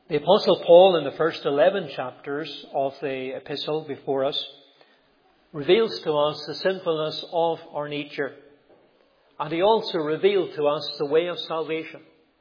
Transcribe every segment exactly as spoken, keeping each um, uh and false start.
The Apostle Paul, in the first eleven chapters of the epistle before us, reveals to us the sinfulness of our nature. And he also revealed to us the way of salvation.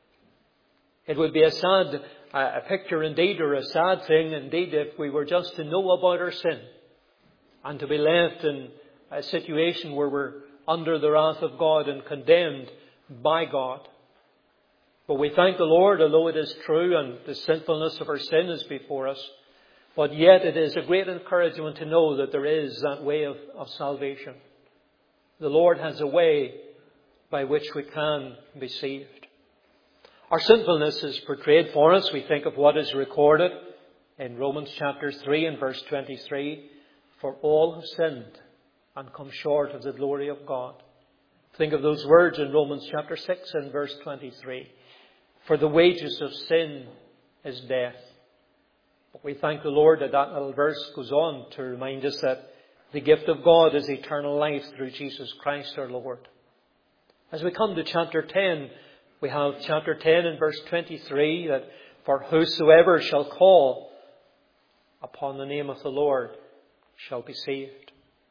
It would be a sad a picture indeed, or a sad thing indeed, if we were just to know about our sin and to be left in a situation where we're under the wrath of God and condemned by God. But we thank the Lord, although it is true and the sinfulness of our sin is before us, but yet it is a great encouragement to know that there is that way of, of salvation. The Lord has a way by which we can be saved. Our sinfulness is portrayed for us. We think of what is recorded in Romans chapter three and verse twenty-three. For all have sinned and come short of the glory of God. Think of those words in Romans chapter six and verse twenty-three. For the wages of sin is death. But we thank the Lord that that little verse goes on to remind us that the gift of God is eternal life through Jesus Christ our Lord. As we come to chapter ten, we have chapter ten and verse twenty-three, that for whosoever shall call upon the name of the Lord shall be saved.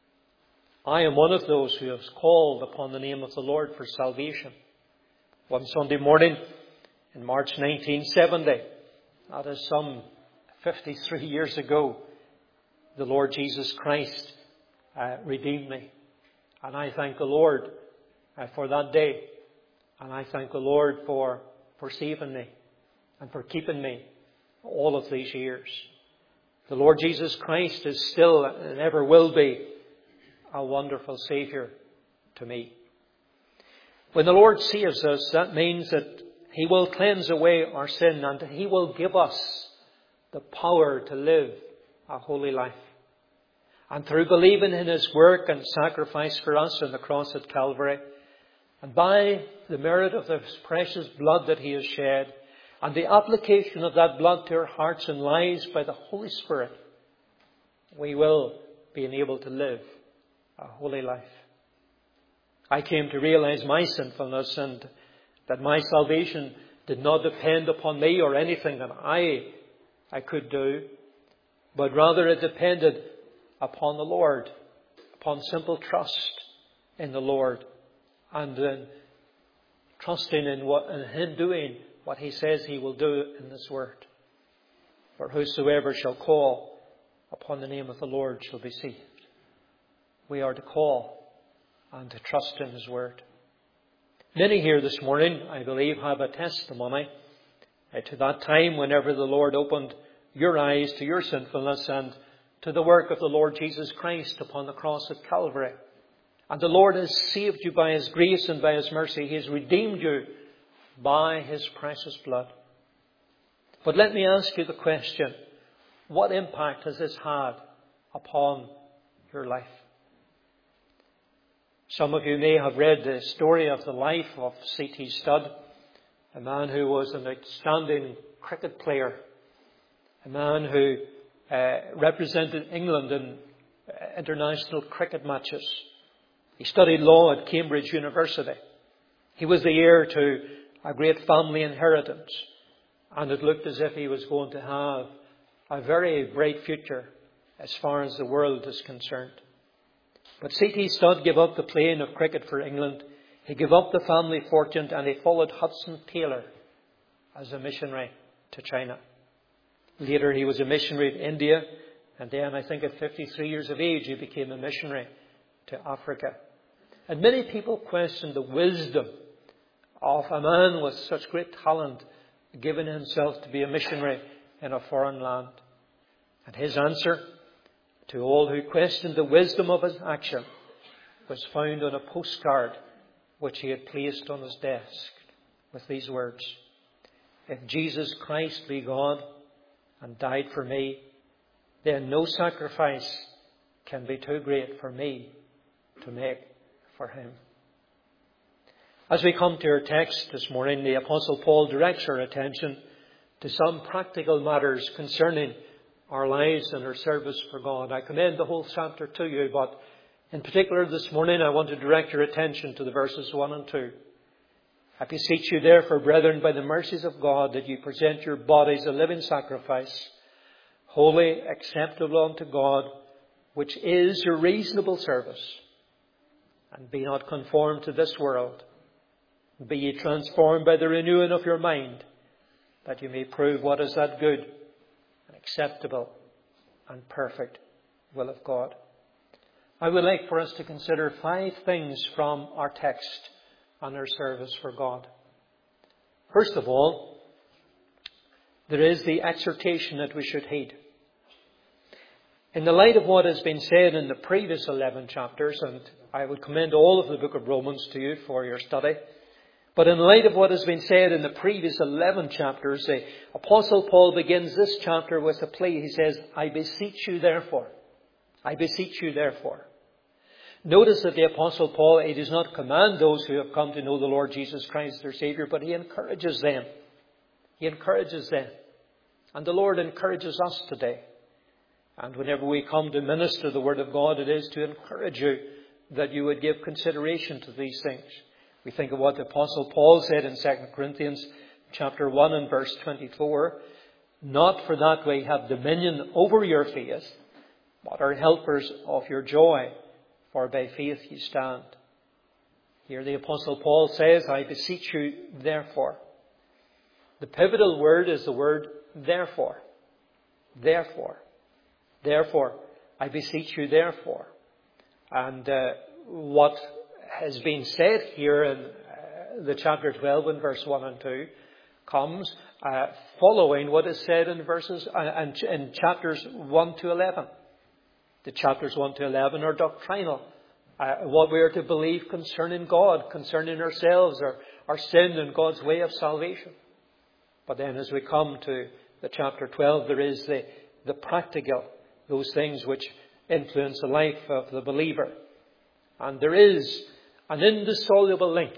I am one of those who has called upon the name of the Lord for salvation. One Sunday morning in March nineteen seventy, that is some fifty-three years ago, the Lord Jesus Christ uh, redeemed me. And I thank the Lord uh, for that day. And I thank the Lord for, for saving me and for keeping me all of these years. The Lord Jesus Christ is still and ever will be a wonderful Saviour to me. When the Lord saves us, that means that He will cleanse away our sin and He will give us the power to live a holy life. And through believing in His work and sacrifice for us on the cross at Calvary, and by the merit of His precious blood that He has shed, and the application of that blood to our hearts and lives by the Holy Spirit, we will be enabled to live a holy life. I came to realize my sinfulness and that my salvation did not depend upon me or anything that I, I could do, but rather it depended upon the Lord, upon simple trust in the Lord. And then trusting in what in Him doing what He says He will do in this word. For whosoever shall call upon the name of the Lord shall be saved. We are to call and to trust in His word. Many here this morning, I believe, have a testimony to that time whenever the Lord opened your eyes to your sinfulness and to the work of the Lord Jesus Christ upon the cross at Calvary. And the Lord has saved you by His grace and by His mercy. He has redeemed you by His precious blood. But let me ask you the question, what impact has this had upon your life? Some of you may have read the story of the life of C T Studd, a man who was an outstanding cricket player, a man who uh, represented England in uh, international cricket matches. He studied law at Cambridge University. He was the heir to a great family inheritance. And it looked as if he was going to have a very bright future as far as the world is concerned. But C T Studd gave up the playing of cricket for England. He gave up the family fortune and he followed Hudson Taylor as a missionary to China. Later he was a missionary to India. And then I think at fifty-three years of age he became a missionary to Africa. And many people question the wisdom of a man with such great talent giving himself to be a missionary in a foreign land. And his answer to all who questioned the wisdom of his action was found on a postcard which he had placed on his desk with these words: "If Jesus Christ be God and died for me, then no sacrifice can be too great for me to make for Him." As we come to our text this morning, the Apostle Paul directs our attention to some practical matters concerning our lives and our service for God. I commend the whole chapter to you, but in particular this morning I want to direct your attention to the verses one and two. I beseech you therefore, brethren, by the mercies of God, that you present your bodies a living sacrifice, holy, acceptable unto God, which is your reasonable service. And be not conformed to this world. Be ye transformed by the renewing of your mind, that you may prove what is that good and acceptable and perfect will of God. I would like for us to consider five things from our text on our service for God. First of all, there is the exhortation that we should heed. In the light of what has been said in the previous eleven chapters, and I would commend all of the book of Romans to you for your study, but in light of what has been said in the previous eleven chapters, the Apostle Paul begins this chapter with a plea. He says, I beseech you therefore. I beseech you therefore. Notice that the Apostle Paul, he does not command those who have come to know the Lord Jesus Christ their Saviour, but he encourages them. He encourages them. And the Lord encourages us today. And whenever we come to minister the Word of God, it is to encourage you that you would give consideration to these things. We think of what the Apostle Paul said in Second Corinthians chapter one and verse twenty-four. Not for that we have dominion over your faith, but are helpers of your joy, for by faith you stand. Here the Apostle Paul says, I beseech you therefore. The pivotal word is the word therefore. Therefore. Therefore, I beseech you therefore. And uh, what has been said here in uh, the chapter twelve and verse one and two comes uh, following what is said in verses uh, and in chapters one to eleven. The chapters one to eleven are doctrinal. Uh, what we are to believe concerning God, concerning ourselves, our, our sin and God's way of salvation. But then as we come to the chapter twelve, there is the, the practical, those things which influence the life of the believer. And there is an indissoluble link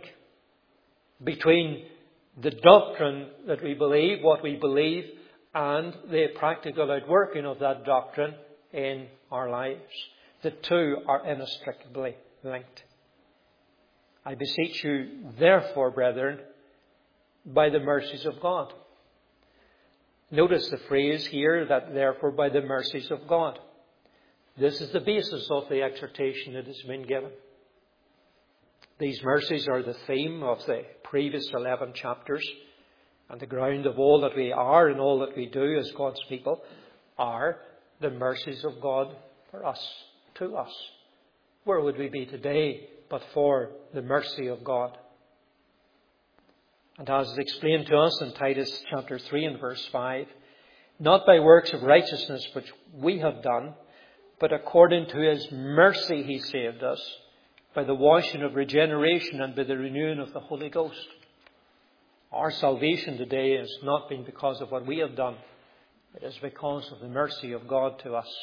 between the doctrine that we believe, what we believe, and the practical outworking of that doctrine in our lives. The two are inextricably linked. I beseech you, therefore, brethren, by the mercies of God. Notice the phrase here that therefore by the mercies of God. This is the basis of the exhortation that has been given. These mercies are the theme of the previous eleven chapters, and the ground of all that we are and all that we do as God's people are the mercies of God for us, to us. Where would we be today but for the mercy of God? And as is explained to us in Titus chapter three and verse five, not by works of righteousness which we have done, but according to his mercy he saved us, by the washing of regeneration and by the renewing of the Holy Ghost. Our salvation today has not been because of what we have done. It is because of the mercy of God to us.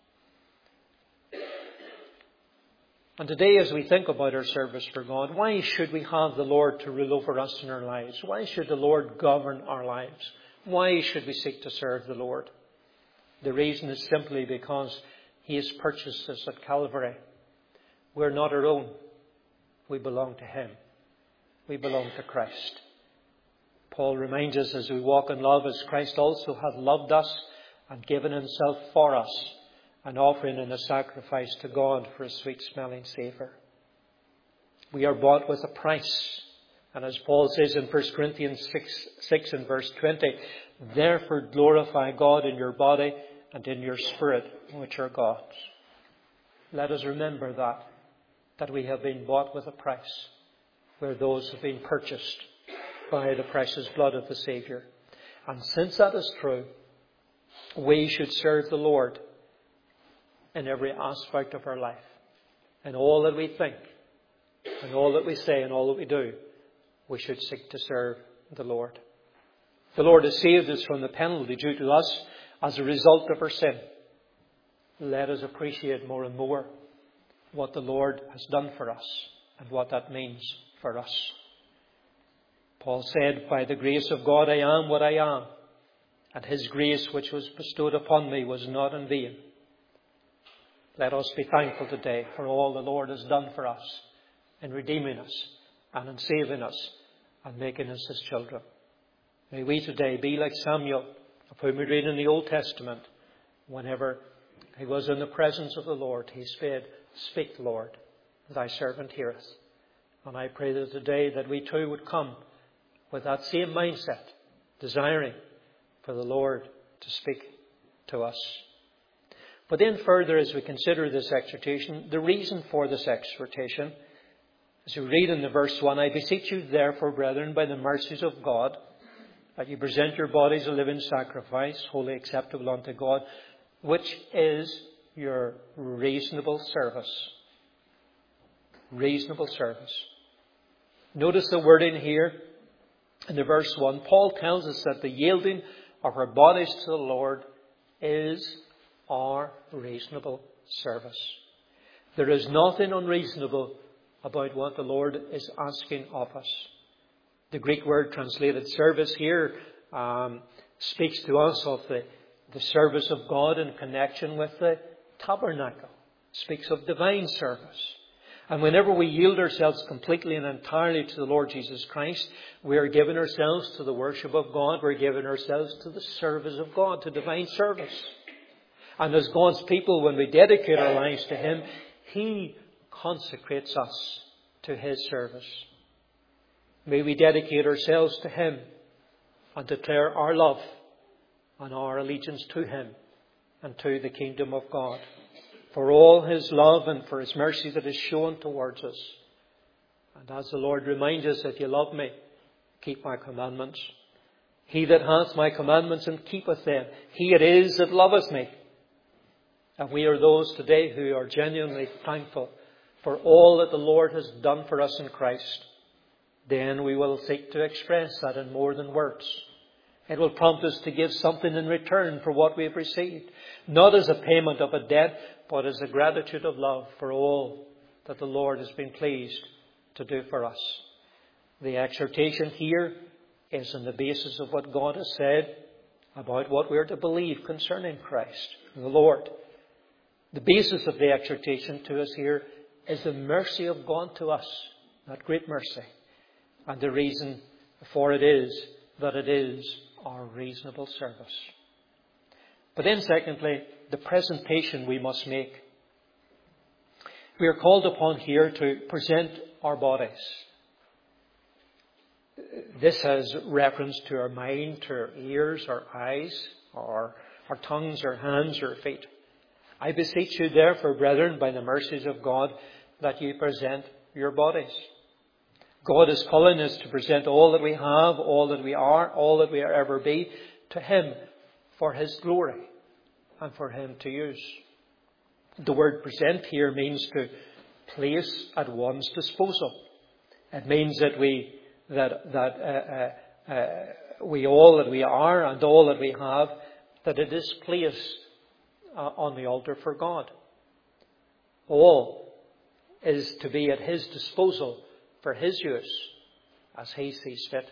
And today, as we think about our service for God, why should we have the Lord to rule over us in our lives? Why should the Lord govern our lives? Why should we seek to serve the Lord? The reason is simply because he has purchased us at Calvary. We're not our own. We belong to him. We belong to Christ. Paul reminds us as we walk in love, as Christ also hath loved us and given himself for us, an offering and a sacrifice to God for a sweet-smelling savour. We are bought with a price. And as Paul says in First Corinthians six, six and verse twenty, therefore glorify God in your body and in your spirit, which are God's. Let us remember that, that we have been bought with a price, where those have been purchased by the precious blood of the Saviour. And since that is true, we should serve the Lord in every aspect of our life. In all that we think, in all that we say, and all that we do, we should seek to serve the Lord. The Lord has saved us from the penalty due to us as a result of our sin. Let us appreciate more and more what the Lord has done for us and what that means for us. Paul said, by the grace of God I am what I am, and his grace which was bestowed upon me was not in vain. Let us be thankful today for all the Lord has done for us in redeeming us and in saving us and making us His children. May we today be like Samuel, of whom we read in the Old Testament. Whenever he was in the presence of the Lord, he said, "Speak, Lord, thy servant heareth." And I pray that today that we too would come with that same mindset, desiring for the Lord to speak to us. But then further, as we consider this exhortation, the reason for this exhortation, as we read in the verse one, "I beseech you therefore, brethren, by the mercies of God, that you present your bodies a living sacrifice, wholly acceptable unto God, which is your reasonable service." Reasonable service. Notice the wording here in the verse one. Paul tells us that the yielding of our bodies to the Lord is our reasonable service. There is nothing unreasonable about what the Lord is asking of us. The Greek word translated service here um, speaks to us of the, the service of God in connection with the tabernacle. It speaks of divine service. And whenever we yield ourselves completely and entirely to the Lord Jesus Christ, we are giving ourselves to the worship of God. We're giving ourselves to the service of God, to divine service. And as God's people, when we dedicate our lives to Him, He consecrates us to His service. May we dedicate ourselves to Him and declare our love and our allegiance to Him and to the kingdom of God, for all His love and for His mercy that is shown towards us. And as the Lord reminds us, "If you love me, keep my commandments. He that hath my commandments and keepeth them, he it is that loveth me." And we are those today who are genuinely thankful for all that the Lord has done for us in Christ. Then we will seek to express that in more than words. It will prompt us to give something in return for what we have received. Not as a payment of a debt, but as a gratitude of love for all that the Lord has been pleased to do for us. The exhortation here is on the basis of what God has said about what we are to believe concerning Christ, the Lord. The basis of the exhortation to us here is the mercy of God to us, that great mercy. And the reason for it is that it is our reasonable service. But then secondly, the presentation we must make. We are called upon here to present our bodies. This has reference to our mind, to our ears, our eyes, our, our tongues, our hands, our feet. "I beseech you therefore, brethren, by the mercies of God, that you present your bodies." God is calling us to present all that we have, all that we are, all that we are ever be, to Him for His glory and for Him to use. The word present here means to place at one's disposal. It means that we that that uh, uh, uh, we all that we are and all that we have, that it is placed uh, on the altar for God. All is to be at His disposal for His use as He sees fit.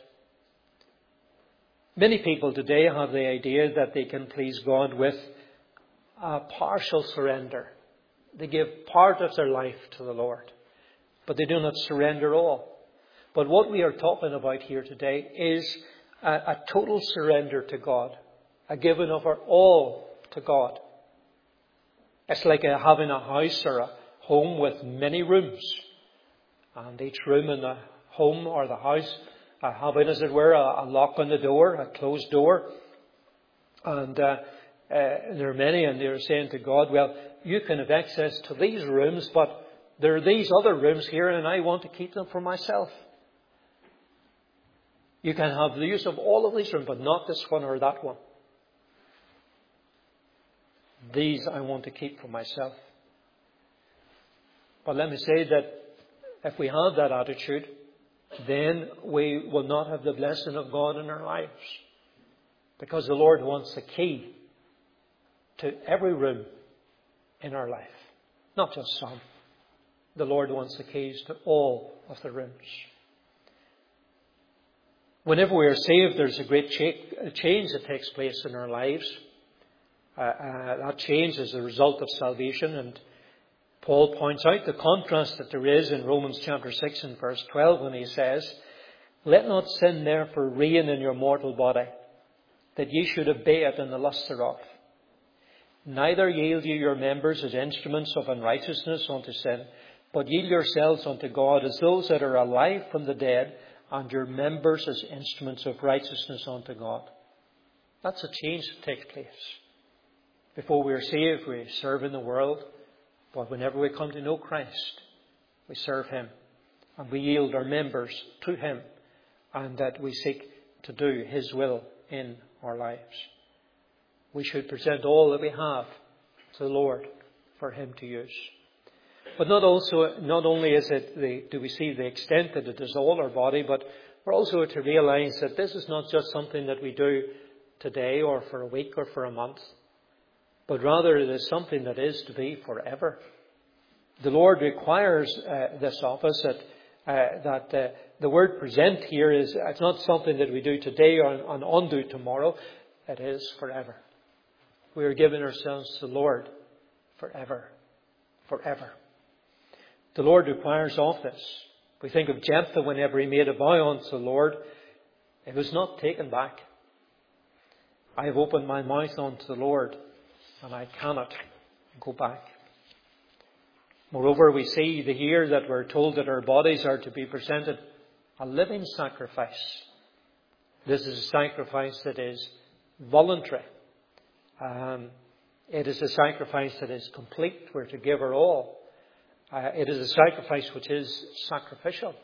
Many people today have the idea that they can please God with a partial surrender. They give part of their life to the Lord, but they do not surrender all. But what we are talking about here today is a, a total surrender to God, a giving of our all to God. It's like a, having a house or a home with many rooms. And each room in the home or the house uh, having, as it were, a, a lock on the door, a closed door. And uh, uh, there are many, and they're saying to God, "Well, you can have access to these rooms, but there are these other rooms here, and I want to keep them for myself. You can have the use of all of these rooms, but not this one or that one. These I want to keep for myself." But let me say that if we have that attitude, then we will not have the blessing of God in our lives. Because the Lord wants the key to every room in our life. Not just some. The Lord wants the keys to all of the rooms. Whenever we are saved, there's a great change that takes place in our lives. Uh, uh, that change is a result of salvation, and Paul points out the contrast that there is in Romans chapter six and verse twelve when he says Let not sin therefore reign in your mortal body, that ye should obey it in the lust thereof. Neither yield ye your members as instruments of unrighteousness unto sin, but yield yourselves unto God as those that are alive from the dead, and your members as instruments of righteousness unto God. That's a change that takes place. Before we are saved, we serve in the world, but whenever we come to know Christ, we serve Him, and we yield our members to Him, and that we seek to do His will in our lives. We should present all that we have to the Lord for Him to use. But not also, not only is it the, do we see the extent that it is all our body, but we're also to realize that this is not just something that we do today or for a week or for a month, but rather it is something that is to be forever. The Lord requires uh, this of us, that uh, that uh, the word present here is, it's not something that we do today or, and undo tomorrow. It is forever. We are giving ourselves to the Lord forever. Forever. The Lord requires of this. We think of Jephthah whenever he made a vow unto the Lord. It was not taken back. I have opened my mouth unto the Lord, and I cannot go back. Moreover, we see here that we're told that our bodies are to be presented a living sacrifice. This is a sacrifice that is voluntary. Um, it is a sacrifice that is complete. We're to give our all. Uh, it is a sacrifice which is sacrificial.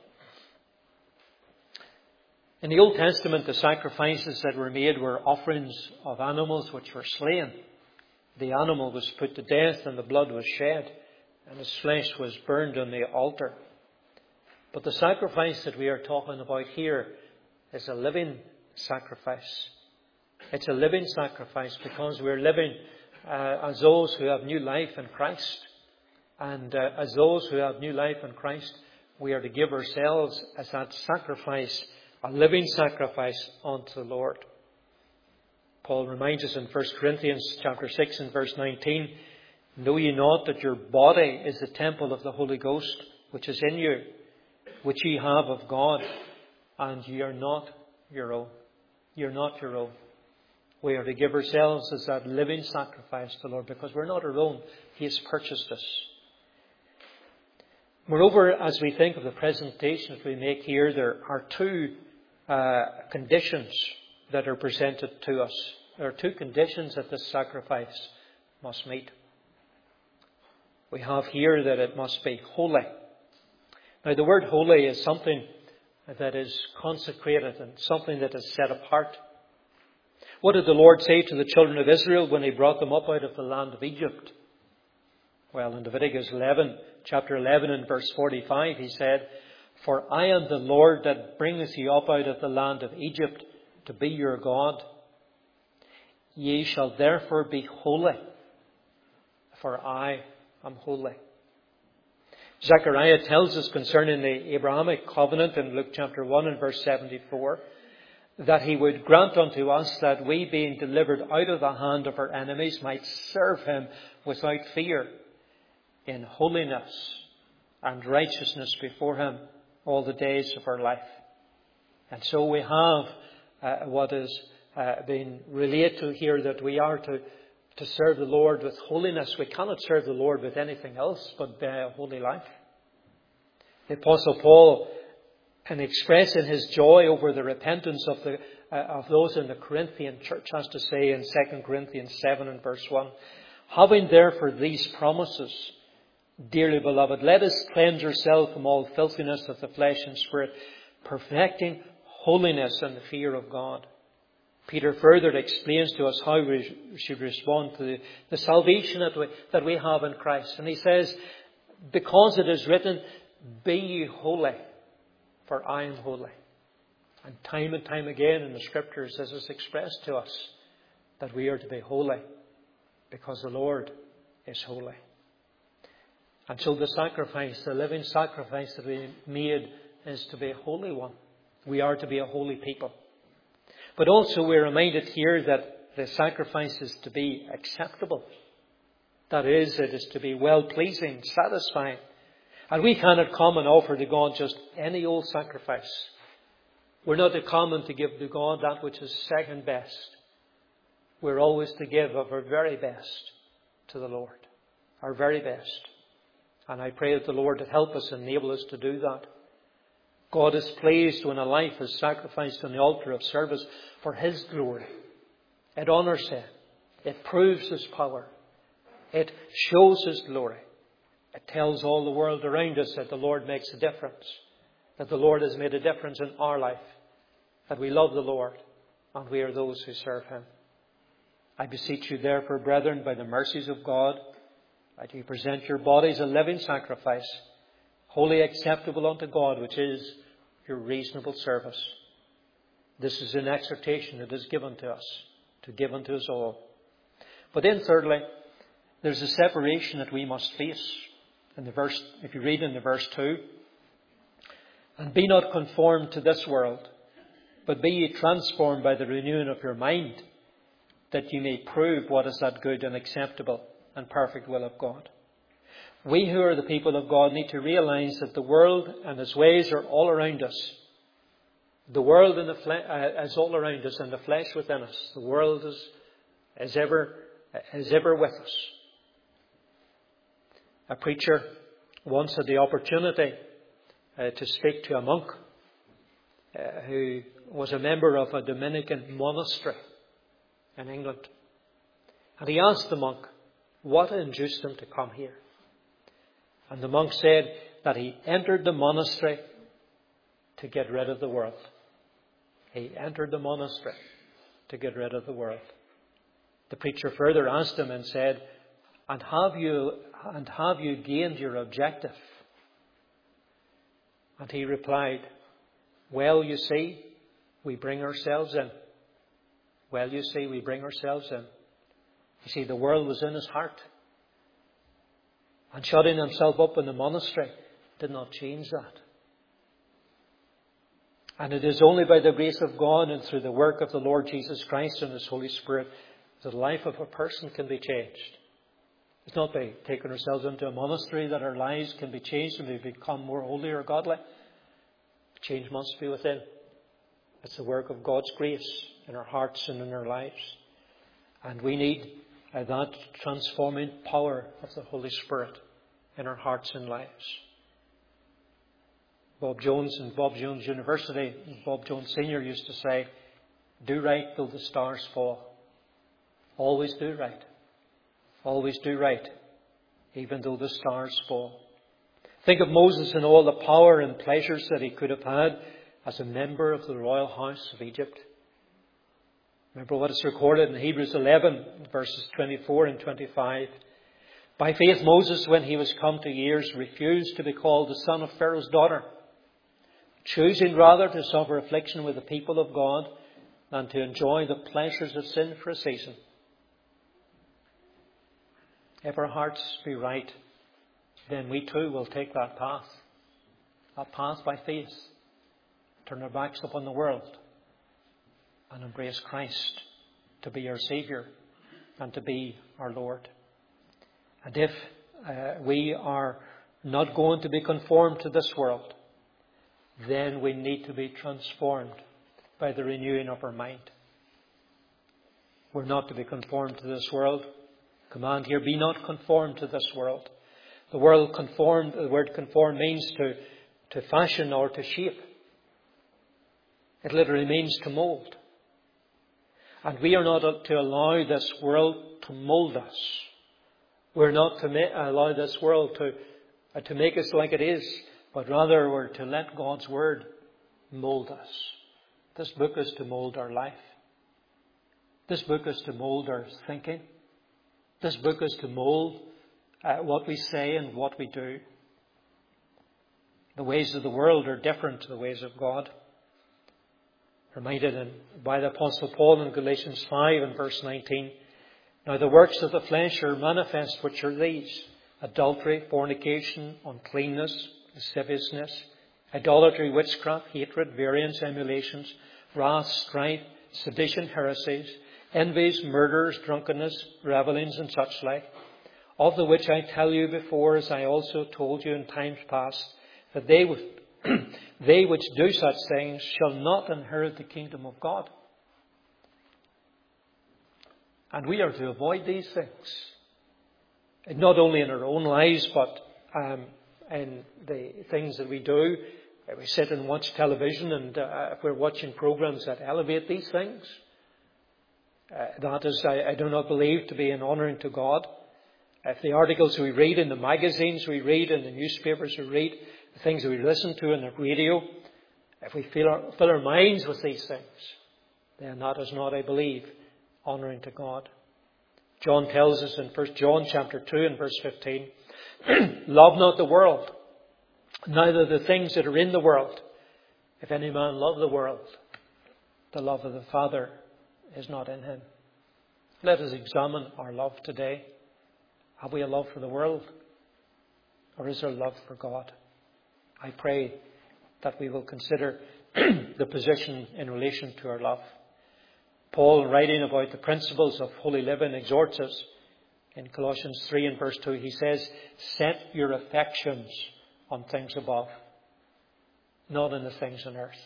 In the Old Testament, the sacrifices that were made were offerings of animals which were slain. The animal was put to death and the blood was shed, and his flesh was burned on the altar. But the sacrifice that we are talking about here is a living sacrifice. It's a living sacrifice because we're living uh, as those who have new life in Christ. And uh, as those who have new life in Christ, we are to give ourselves as that sacrifice, a living sacrifice unto the Lord. Paul reminds us in First Corinthians chapter six and verse nineteen, know ye not that your body is the temple of the Holy Ghost, which is in you, which ye have of God, and ye are not your own. Ye are not your own. We are to give ourselves as that living sacrifice to the Lord, because we're not our own. He has purchased us. Moreover, as we think of the presentation that we make here, there are two uh, conditions that are presented to us. There are two conditions that this sacrifice must meet. We have here that it must be holy. Now, the word holy is something that is consecrated and something that is set apart. What did the Lord say to the children of Israel when He brought them up out of the land of Egypt? Well, in Leviticus eleven, chapter eleven and verse forty-five, He said, for I am the Lord that bringeth you up out of the land of Egypt to be your God. Ye shall therefore be holy, for I am holy. Zechariah tells us concerning the Abrahamic covenant in Luke chapter one and verse seventy-four, that He would grant unto us that we, being delivered out of the hand of our enemies, might serve Him without fear, in holiness and righteousness before Him all the days of our life. And so we have uh, what is uh, being related to here, that we are to, to serve the Lord with holiness. We cannot serve the Lord with anything else but by a holy life. The Apostle Paul, in expressing his joy over the repentance of the uh, of those in the Corinthian church, has to say in Second Corinthians seven and verse one, having therefore these promises, dearly beloved, let us cleanse ourselves from all filthiness of the flesh and spirit, perfecting holiness in the fear of God. Peter further explains to us how we should respond to the, the salvation that we, that we have in Christ. And he says, because it is written, be ye holy, for I am holy. And time and time again in the Scriptures this is expressed to us, that we are to be holy, because the Lord is holy. And so the sacrifice, the living sacrifice that we made, is to be a holy one. We are to be a holy people. But also we're reminded here that the sacrifice is to be acceptable. That is, it is to be well-pleasing, satisfying. And we cannot come and offer to God just any old sacrifice. We're not to come and to give to God that which is second best. We're always to give of our very best to the Lord. Our very best. And I pray that the Lord would help us and enable us to do that. God is pleased when a life is sacrificed on the altar of service for His glory. It honours Him. It proves His power. It shows His glory. It tells all the world around us that the Lord makes a difference. That the Lord has made a difference in our life. That we love the Lord and we are those who serve Him. I beseech you therefore, brethren, by the mercies of God, that you present your bodies a living sacrifice, wholly acceptable unto God, which is your reasonable service. This is an exhortation that is given to us, to give unto us all. But then thirdly, there's a separation that we must face. In the verse, if you read in the verse two, and be not conformed to this world, but be ye transformed by the renewing of your mind, that ye may prove what is that good and acceptable and perfect will of God. We who are the people of God need to realize that the world and its ways are all around us. The world and the fle- uh, is all around us, and the flesh within us. The world is, is ever is ever with us. A preacher once had the opportunity uh, to speak to a monk uh, who was a member of a Dominican monastery in England. And he asked the monk what induced him to come here. And the monk said that he entered the monastery to get rid of the world. He entered the monastery to get rid of the world. The preacher further asked him and said, And have you and have you gained your objective? And he replied, Well, you see, we bring ourselves in. Well, you see, we bring ourselves in. You see, the world was in his heart. And shutting himself up in the monastery did not change that. And it is only by the grace of God and through the work of the Lord Jesus Christ and His Holy Spirit that the life of a person can be changed. It's not by taking ourselves into a monastery that our lives can be changed and we become more holy or godly. Change must be within. It's the work of God's grace in our hearts and in our lives. And we need uh, that transforming power of the Holy Spirit in our hearts and lives. Bob Jones in Bob Jones University, Bob Jones Senior used to say, Do right though the stars fall. Always do right. Always do right, even though the stars fall. Think of Moses and all the power and pleasures that he could have had as a member of the royal house of Egypt. Remember what is recorded in Hebrews eleven, verses twenty-four and twenty-five. By faith Moses, when he was come to years, refused to be called the son of Pharaoh's daughter, choosing rather to suffer affliction with the people of God than to enjoy the pleasures of sin for a season. If our hearts be right, then we too will take that path. That path by faith. Turn our backs upon the world and embrace Christ to be our Saviour and to be our Lord. And if uh, we are not going to be conformed to this world, then we need to be transformed by the renewing of our mind. We're not to be conformed to this world. Command here, be not conformed to this world. The word conformed, the word conform means to, to fashion or to shape. It literally means to mould. And we are not to allow this world to mould us. We're not to ma- allow this world to, uh, to make us like it is, but rather we're to let God's word mould us. This book is to mould our life. This book is to mould our thinking. This book is to mould uh, what we say and what we do. The ways of the world are different to the ways of God. Reminded in, by the Apostle Paul in Galatians five and verse nineteen. Now the works of the flesh are manifest, which are these: adultery, fornication, uncleanness, lasciviousness, idolatry, witchcraft, hatred, variance, emulations, wrath, strife, sedition, heresies, envies, murders, drunkenness, revellings, and such like, of the which I tell you before, as I also told you in times past, that they they which do such things shall not inherit the kingdom of God. And we are to avoid these things. Not only in our own lives, but um, in the things that we do. We sit and watch television, and uh, if we're watching programs that elevate these things, uh, that is, I, I do not believe, to be an honouring to God. If the articles we read in the magazines we read, in the newspapers we read, the things that we listen to in the radio, if we fill our, fill our minds with these things, then that is not, I believe, honouring to God. John tells us in First John chapter two and verse fifteen, love not the world, neither the things that are in the world. If any man love the world, the love of the Father is not in him. Let us examine our love today. Have we a love for the world? Or is there love for God? I pray that we will consider the position in relation to our love. Paul, writing about the principles of holy living, exhorts us in Colossians three and verse two. He says, set your affections on things above, not on the things on earth.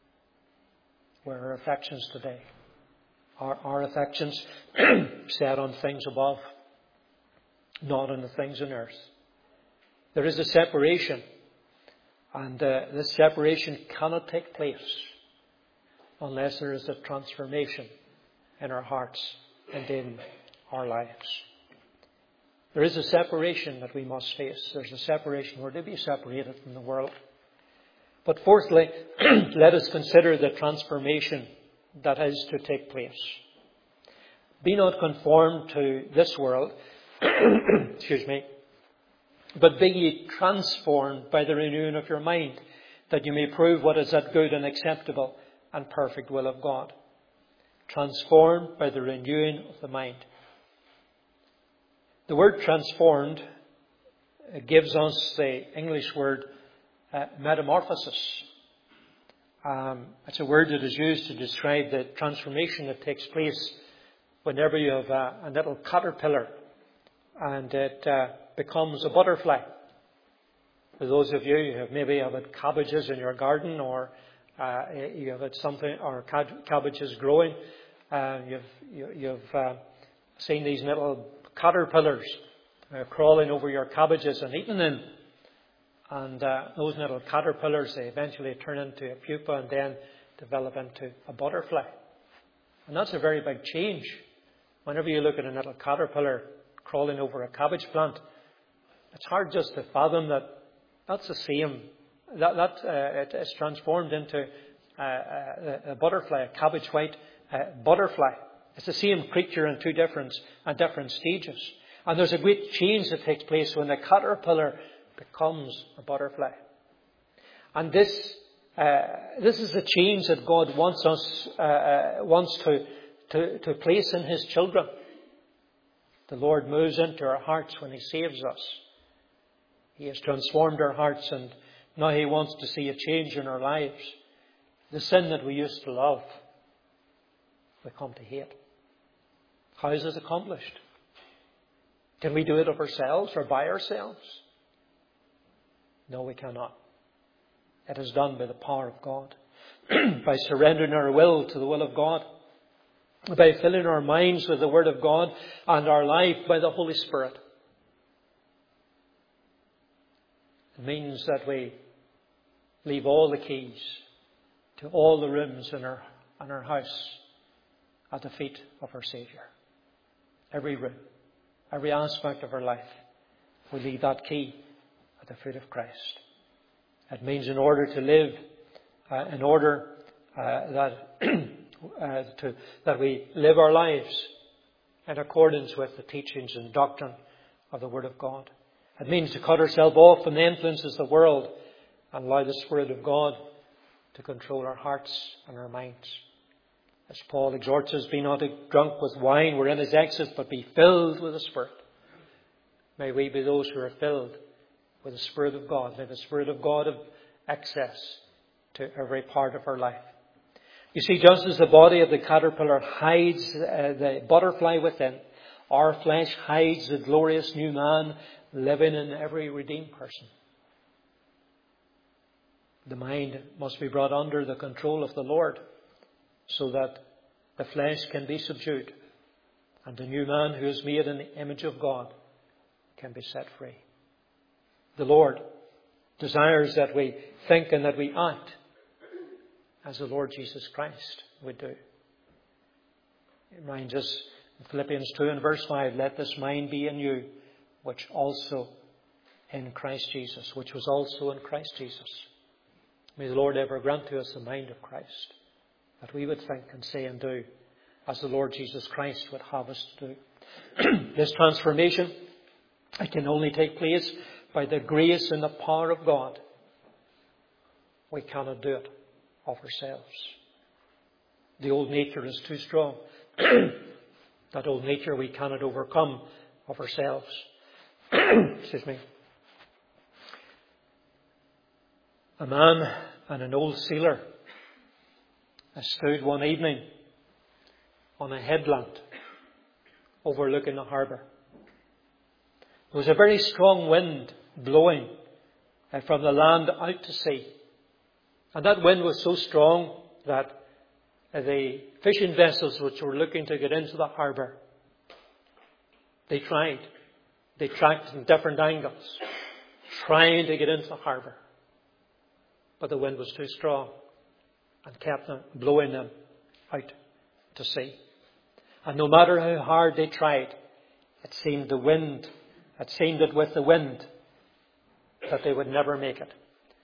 Where are our affections today? Are our affections set on things above, not on the things on earth? There is a separation, and uh, this separation cannot take place unless there is a transformation in our hearts and in our lives. There is a separation that we must face. There's a separation. We're to be separated from the world. But fourthly, let us consider the transformation that is to take place. Be not conformed to this world, excuse me, but be ye transformed by the renewing of your mind, that you may prove what is that good and acceptable and perfect will of God. Transformed by the renewing of the mind. The word transformed gives us the English word uh, metamorphosis. Um, it's a word that is used to describe the transformation that takes place whenever you have a, a little caterpillar and it uh, becomes a butterfly. For those of you who have maybe have had cabbages in your garden, or uh, you have had something, or cabbages growing, uh, you've you, you've uh, seen these little caterpillars uh, crawling over your cabbages and eating them. And uh, those little caterpillars, they eventually turn into a pupa and then develop into a butterfly. And that's a very big change. Whenever you look at a little caterpillar crawling over a cabbage plant, it's hard just to fathom that that's the same. That, that uh, it is transformed into uh, a, a butterfly, a cabbage white uh, butterfly. It's the same creature in two different and different stages. And there's a great change that takes place when the caterpillar becomes a butterfly. And this uh, this is the change that God wants us uh, uh, wants to, to to place in His children. The Lord moves into our hearts when He saves us. He has transformed our hearts, and now He wants to see a change in our lives. The sin that we used to love, we come to hate. How is this accomplished? Can we do it of ourselves or by ourselves? No, we cannot. It is done by the power of God. By surrendering our will to the will of God. By filling our minds with the Word of God, and our life by the Holy Spirit. It means that we leave all the keys to all the rooms in our, in our house at the feet of our Saviour. Every room, every aspect of our life, we leave that key at the feet of Christ. It means in order to live, uh, in order uh, that uh, to, that we live our lives in accordance with the teachings and doctrine of the Word of God. It means to cut ourselves off from the influences of the world and allow the Spirit of God to control our hearts and our minds. As Paul exhorts us, be not drunk with wine wherein is excess, but be filled with the Spirit. May we be those who are filled with the Spirit of God. May the Spirit of God have access to every part of our life. You see, just as the body of the caterpillar hides uh, the butterfly within, our flesh hides the glorious new man living in every redeemed person. The mind must be brought under the control of the Lord so that the flesh can be subdued and the new man who is made in the image of God can be set free. The Lord desires that we think and that we act as the Lord Jesus Christ would do. It reminds us in Philippians two and verse five, let this mind be in you, which also in Christ Jesus, which was also in Christ Jesus. May the Lord ever grant to us the mind of Christ, that we would think and say and do as the Lord Jesus Christ would have us to do. This transformation, it can only take place by the grace and the power of God. We cannot do it of ourselves. The old nature is too strong. That old nature we cannot overcome of ourselves. Excuse me. A man and an old sailor stood one evening on a headland overlooking the harbour. There was a very strong wind blowing from the land out to sea. And that wind was so strong that the fishing vessels which were looking to get into the harbour, they tried. They tracked in different angles, trying to get into the harbour. But the wind was too strong and kept them, blowing them out to sea. And no matter how hard they tried, it seemed the wind, it seemed that with the wind, that they would never make it.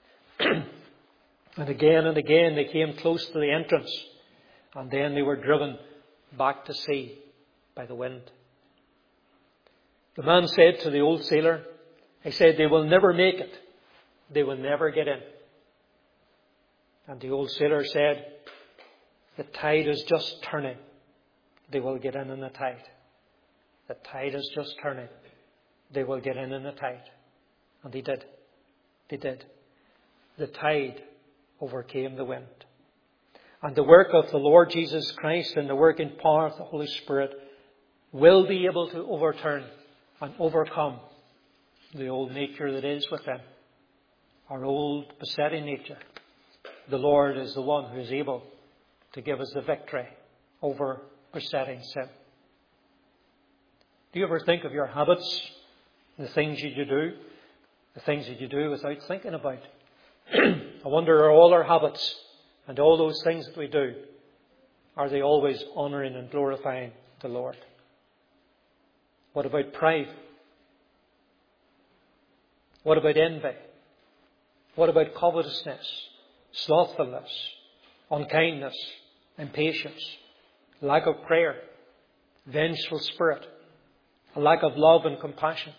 And again and again they came close to the entrance, and then they were driven back to sea by the wind. The man said to the old sailor, he said, they will never make it. They will never get in. And the old sailor said, the tide is just turning. They will get in in the tide. The tide is just turning. They will get in in the tide. And they did. They did. The tide overcame the wind. And the work of the Lord Jesus Christ and the working power of the Holy Spirit will be able to overturn and overcome the old nature that is within. Our old besetting nature. The Lord is the one who is able to give us the victory over besetting sin. Do you ever think of your habits, the things that you do, the things that you do without thinking about? I wonder, are all our habits and all those things that we do, are they always honouring and glorifying the Lord? What about pride? What about envy? What about covetousness, slothfulness, unkindness, impatience, lack of prayer, vengeful spirit, a lack of love and compassion?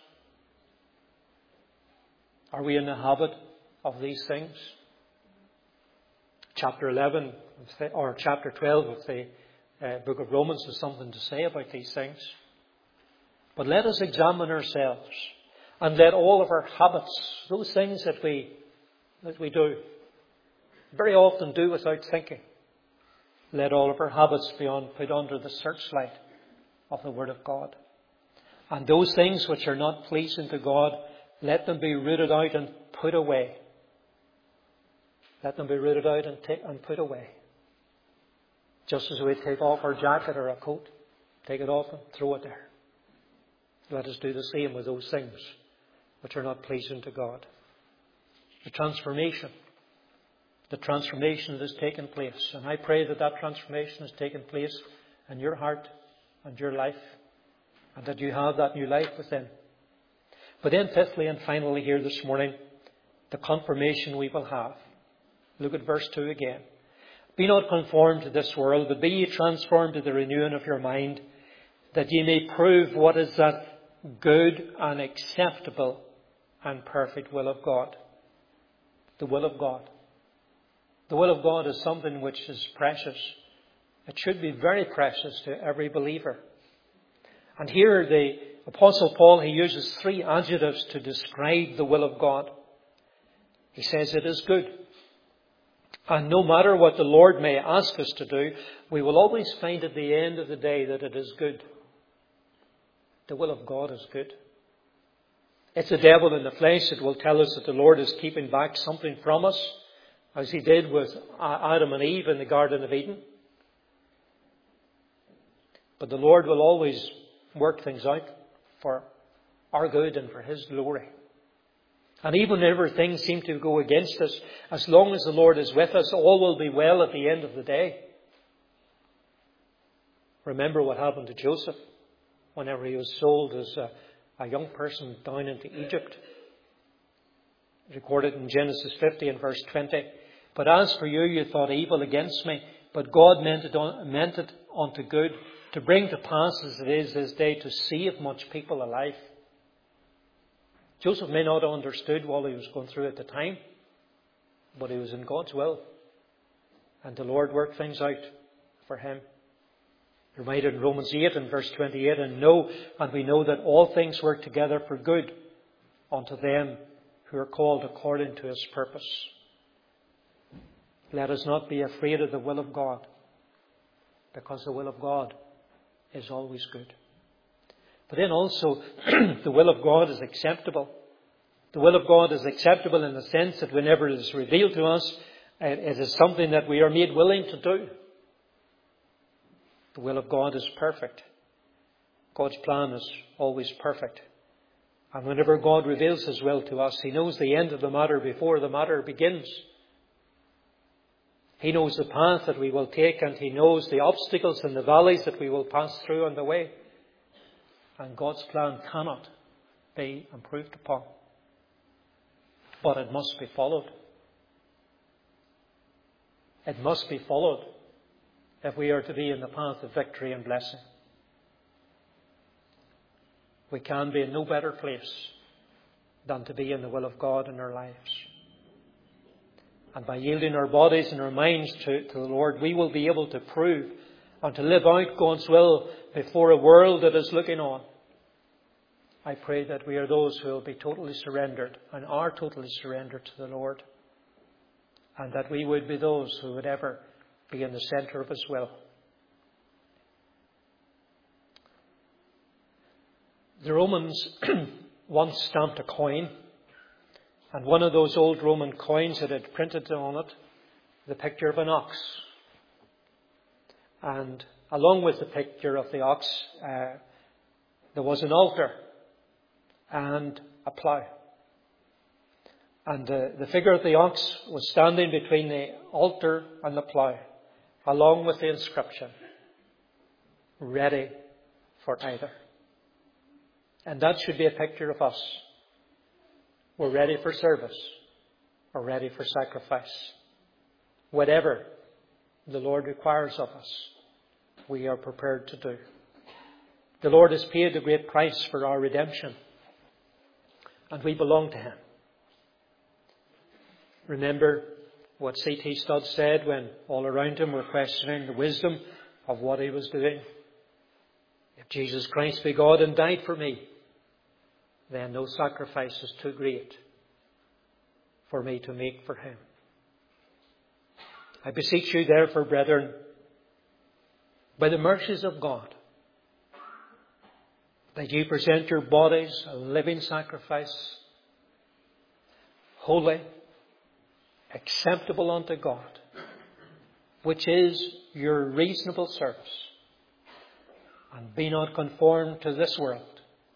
Are we in the habit of these things? Chapter eleven or chapter twelve of the uh, book of Romans has something to say about these things. But let us examine ourselves and let all of our habits, those things that we that we do, very often do without thinking, let all of our habits be on, put under the searchlight of the Word of God. And those things which are not pleasing to God, let them be rooted out and put away. Let them be rooted out and, take, and put away. Just as we take off our jacket or a coat, take it off and throw it there. Let us do the same with those things which are not pleasing to God. The transformation. The transformation that has taken place. And I pray that that transformation has taken place in your heart and your life. And that you have that new life within. But then fifthly and finally here this morning, the confirmation we will have. Look at verse two again. Be not conformed to this world, but be ye transformed to the renewing of your mind, that ye may prove what is that good and acceptable and perfect will of God. The will of God. The will of God is something which is precious. It should be very precious to every believer. And here the Apostle Paul, he uses three adjectives to describe the will of God. He says it is good. And no matter what the Lord may ask us to do, we will always find at the end of the day that it is good. The will of God is good. It's the devil in the flesh that will tell us that the Lord is keeping back something from us, as he did with Adam and Eve in the Garden of Eden. But the Lord will always work things out for our good and for his glory. And even whenever things seem to go against us, as long as the Lord is with us, all will be well at the end of the day. Remember what happened to Joseph whenever he was sold as a, a young person down into Egypt. Recorded in Genesis fifty and verse twenty. But as for you, you thought evil against me, but God meant it, on, meant it unto good, to bring to pass as it is this day, to save much people alive. Joseph may not have understood what he was going through at the time, but he was in God's will. And the Lord worked things out for him. Reminded in Romans eight and verse twenty-eight, and know, and we know that all things work together for good unto them who are called according to his purpose. Let us not be afraid of the will of God, because the will of God is always good. But then also, the will of God is acceptable. The will of God is acceptable in the sense that whenever it is revealed to us, it is something that we are made willing to do. The will of God is perfect. God's plan is always perfect. And whenever God reveals his will to us, he knows the end of the matter before the matter begins. He knows the path that we will take, and he knows the obstacles and the valleys that we will pass through on the way. And God's plan cannot be improved upon. But it must be followed. It must be followed if we are to be in the path of victory and blessing. We can be in no better place than to be in the will of God in our lives. And by yielding our bodies and our minds to, to the Lord, we will be able to prove and to live out God's will before a world that is looking on. I pray that we are those who will be totally surrendered and are totally surrendered to the Lord. And that we would be those who would ever be in the centre of his will. The Romans once stamped a coin, and one of those old Roman coins that had printed on it the picture of an ox. And along with the picture of the ox, uh, there was an altar and a plough. And uh, the figure of the ox was standing between the altar and the plough, along with the inscription, ready for either. And that should be a picture of us. We're ready for service. We're ready for sacrifice. Whatever the Lord requires of us, we are prepared to do. The Lord has paid a great price for our redemption, and we belong to him. Remember what C T Studd said when all around him were questioning the wisdom of what he was doing. If Jesus Christ be God and died for me, then no sacrifice is too great for me to make for him. I beseech you therefore, brethren, by the mercies of God, that you present your bodies a living sacrifice, holy, acceptable unto God, which is your reasonable service. And be not conformed to this world,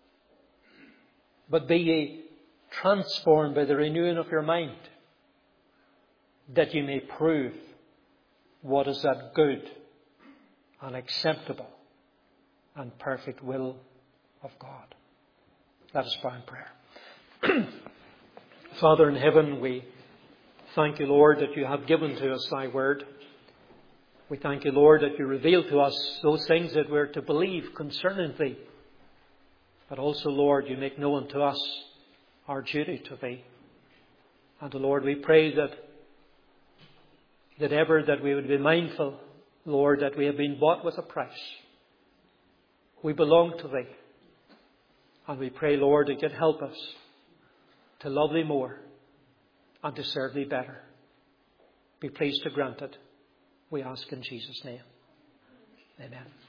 but be ye transformed by the renewing of your mind, that you may prove what is that good and acceptable and perfect will of God. Let us bow in prayer. Father in heaven, we thank you, Lord, that you have given to us thy word. We thank you, Lord, that you reveal to us those things that we're to believe concerning thee. But also, Lord, you make known to us our duty to thee. And, Lord, we pray that, that ever that we would be mindful, Lord, that we have been bought with a price. We belong to thee. And we pray, Lord, that you'd help us to love thee more and to serve thee better. Be pleased to grant it. We ask in Jesus' name. Amen.